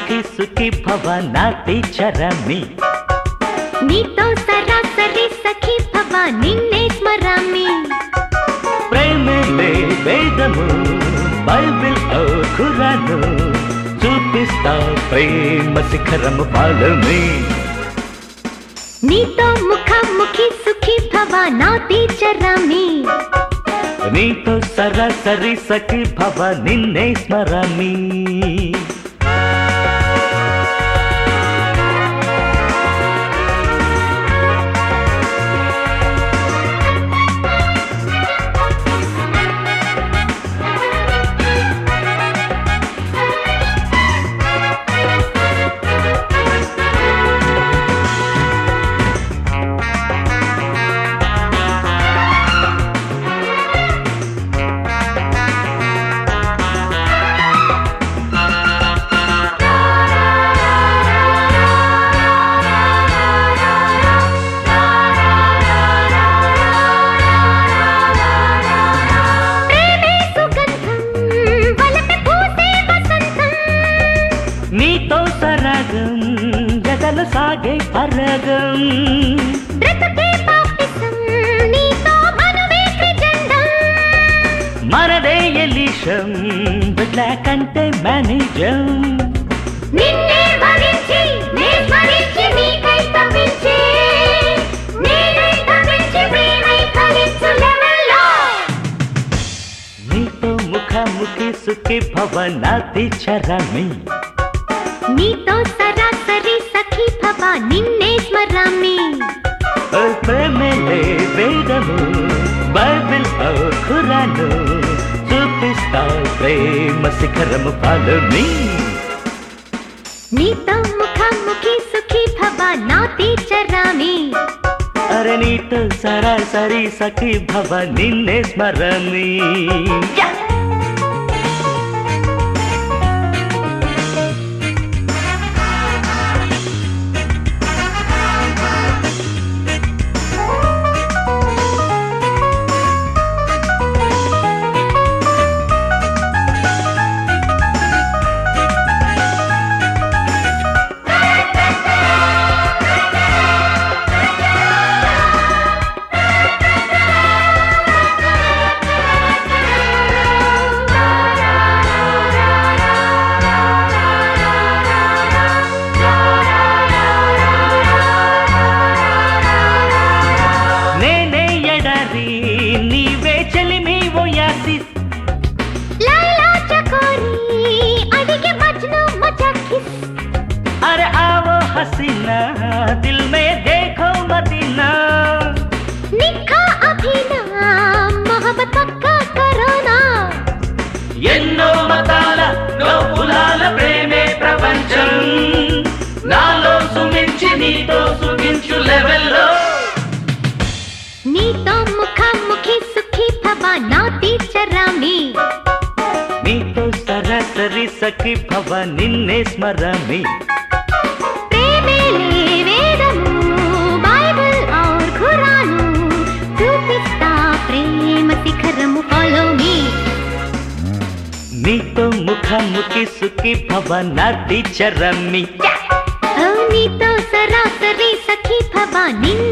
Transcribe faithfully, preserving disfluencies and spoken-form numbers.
ముఖి సుఖి భవ నా టీచరమి నీతో సరాసరి సఖి భవ నిన్నే స్మరామి ప్రేమలే వేదము బైబిల్ ఓ ఖురాను చూపిస్తా ప్రేమ శిఖరము పాలమి నీతో ముఖాముఖి సుఖి భవ నా టీచరమి నీతో సరాసరి సఖి భవ నిన్నే స్మరామి నీతో సరగం జగలు సాగే పరగం బ్రతుకే పాపిసం నీతో మనవే త్రిజండం మనదే ఎలిషం బిడ్ల కంటే మేనేజం నిన్నే భరించి నే స్మరించి నీకై తపించి నేనే తపించి ప్రేమై ఫలించు లెవెల్లో నీతో ముఖాముఖి సుఖి భవ నా టీచరమి నీతో సరాసరి సఖి భవ నిన్నే స్మరామి ప్రేమలే వేదము బైబిల్ ఓ ఖురాను చూపిస్తా ప్రేమ శిఖరము పాలమి నీతో ముఖాముఖి సుఖి భవ నా టీచరామి అరే నీతో సరాసరి సఖి భవ నిన్నే స్మరామి నీవే చలిమి ఓయాసిస్ లైలా చకోరి అడిగే మజ్ను మజాకిస్ अरे आओ हसीना दिल में देखो मदीना निखा अभिना मोहब्बत पक्का करोना ఎన్నో మతాల నవ్వులాల ప్రేమే ప్రపంచం నాలో సుమించి నీతో సుగించు లెవెల్లో నీతో ముఖాముఖి సుఖి భవ నా టీచరామి నీతో సరాసరి సఖి భవ నిన్నే స్మరామి ప్రేమలే వేదము బైబిల్ ఔర్ ఖురాను చూపిస్తా ప్రేమ శిఖరము ఫాలో మీ నీతో ముఖాముఖి సుఖి భవ నా టీచరమి నీతో సరాసరి సఖి భవ నిన్నే